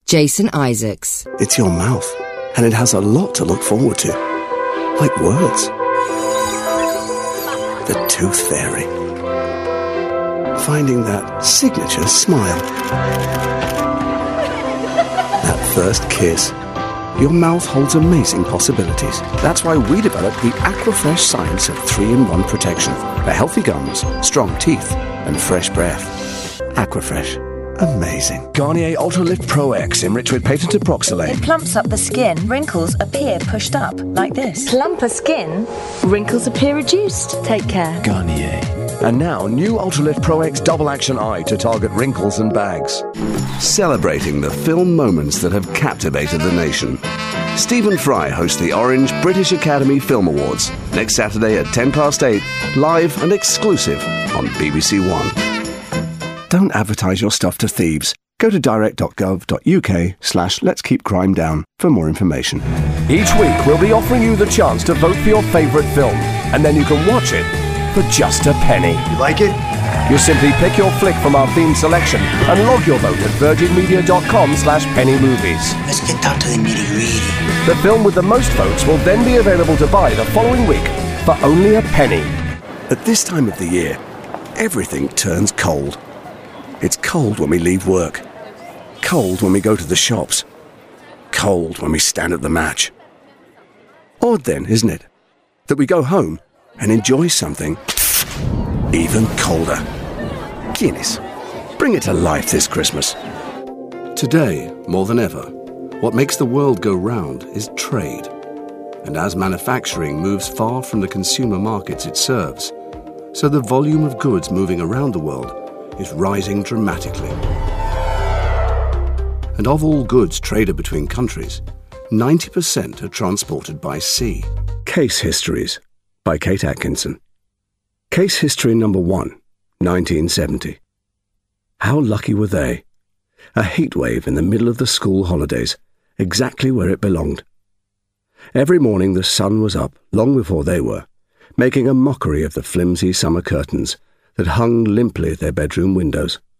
Jason Isaacs. It's your mouth, and it has a lot to look forward to. Like words. The Tooth Fairy. Finding that signature smile. That first kiss. Your mouth holds amazing possibilities. That's why we developed the Aquafresh science of 3-in-1 protection for healthy gums, strong teeth, and fresh breath. Aquafresh. Amazing. Garnier Ultra Lift Pro X, enriched with patented Proxylane. It plumps up the skin. Wrinkles appear pushed up, like this. Plumper skin. Wrinkles appear reduced. Take care. Garnier. And now, new Ultra Lift Pro X Double Action Eye to target wrinkles and bags. Celebrating the film moments that have captivated the nation. Stephen Fry hosts the Orange British Academy Film Awards next Saturday at 8:10, live and exclusive on BBC One. Don't advertise your stuff to thieves. Go to direct.gov.uk/Let's Keep Crime Down for more information. Each week, we'll be offering you the chance to vote for your favourite film, and then you can watch it for just a penny. You like it? You simply pick your flick from our theme selection and log your vote at virginmedia.com/pennymovies. Let's get down to the nitty-gritty. The film with the most votes will then be available to buy the following week for only a penny. At this time of the year, everything turns cold. It's cold when we leave work. Cold when we go to the shops. Cold when we stand at the match. Odd then, isn't it, that we go home and enjoy something even colder. Guinness. Bring it to life this Christmas. Today, more than ever, what makes the world go round is trade. And as manufacturing moves far from the consumer markets it serves, so the volume of goods moving around the world is rising dramatically. And of all goods traded between countries, 90% are transported by sea. Case Histories by Kate Atkinson. Case History number 1, 1970. How lucky were they? A heatwave in the middle of the school holidays, exactly where it belonged. Every morning the sun was up, long before they were, making a mockery of the flimsy summer curtains that hung limply at their bedroom windows.